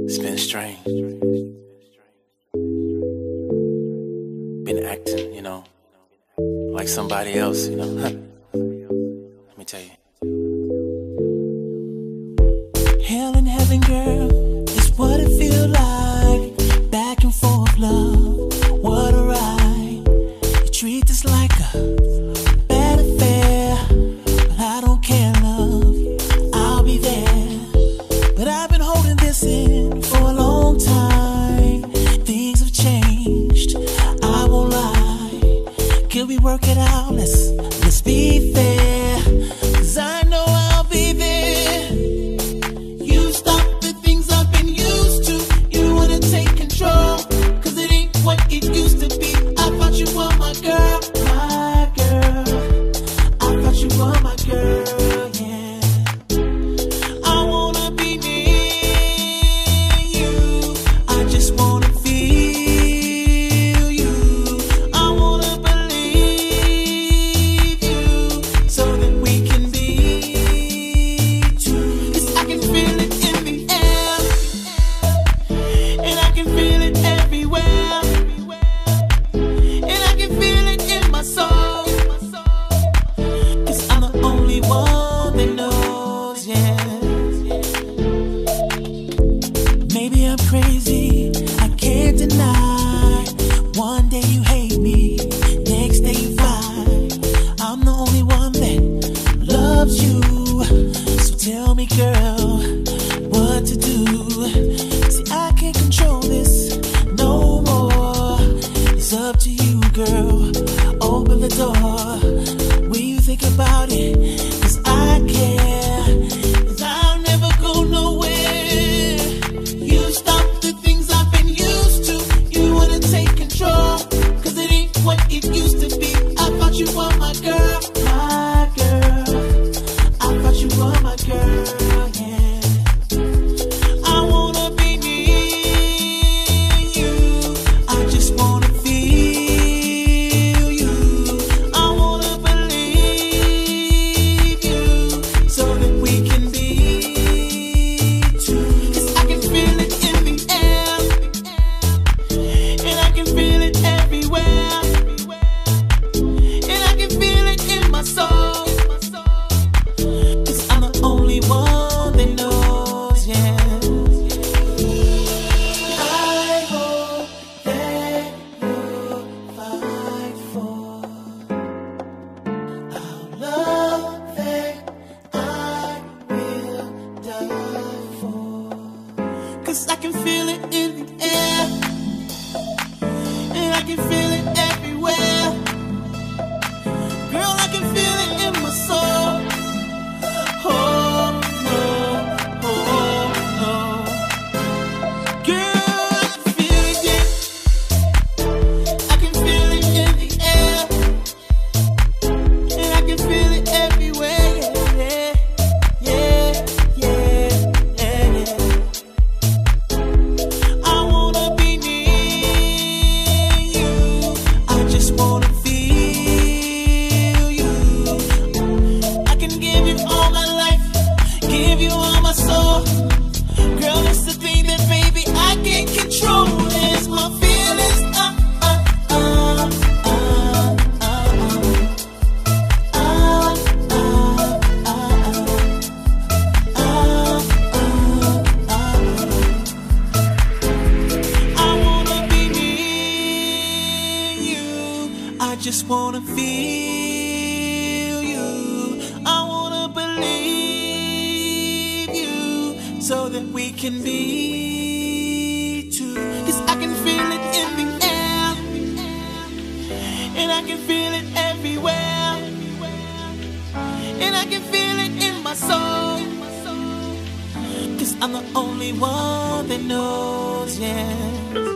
It's been strange. Been acting, like somebody else, Let me tell you. Hell and heaven, girl, is what it feels like. Back and forth, love, what a ride. You treat this like a bad affair, but I don't care, love, I'll be there. But I've been holding this in for a long time. Things have changed, I won't lie. Could we work it out? Let's be fair, 'cause I know I'll be there. You stop the things I've been used to. You wanna take control, 'cause it ain't what it used to be. I thought you were my girl, my girl. I thought you were my girl, yeah. I wanna be near you. I just wanna feel you. I wanna believe you, so that we can be two. 'Cause I can feel it in the air, and I can feel it everywhere, and I can feel it in my soul. 'Cause I'm the only one that knows, yeah. Maybe I'm crazy, I can't deny. One day you hate me, next day you fight. I'm the only one that loves you. So tell me, girl, what to do. See, I can't control this no more. It's up to you, girl. Open the door when you think about it, 'cause I care, 'cause I'll never go nowhere. You stop the things I've been used to. You wanna take control, 'cause it ain't what it used to be. I thought you were my girl, my girl. I thought you were my girl, yeah. I wanna be near you. I just wanna feel you. I wanna believe you, so that we can be two. 'Cause I can feel it in the air, and I can feel it everywhere, and I can feel it in my soul. 'Cause I'm the only one that knows, yeah. I hope that you'll fight for our love that I will die for. 'Cause I can feel it in the air, and I can feel it everywhere. Girl, I can feel it in my soul. Oh no, oh no. Girl, I can feel it, yeah. I can feel it in the air, and I can feel it everywhere, yeah, yeah, yeah, yeah, yeah. I wanna be near you. I just wanna feel you. I can give you all my life, give you all my soul. Girl, it's the thing that, baby, I can't control. It's my feelings, I wanna be near you. I just wanna feel you. I wanna believe you, so that we can be two. 'Cause I can feel it in the air, and I can feel it everywhere, and I can feel it in my soul. 'Cause I'm the only one that knows, yeah.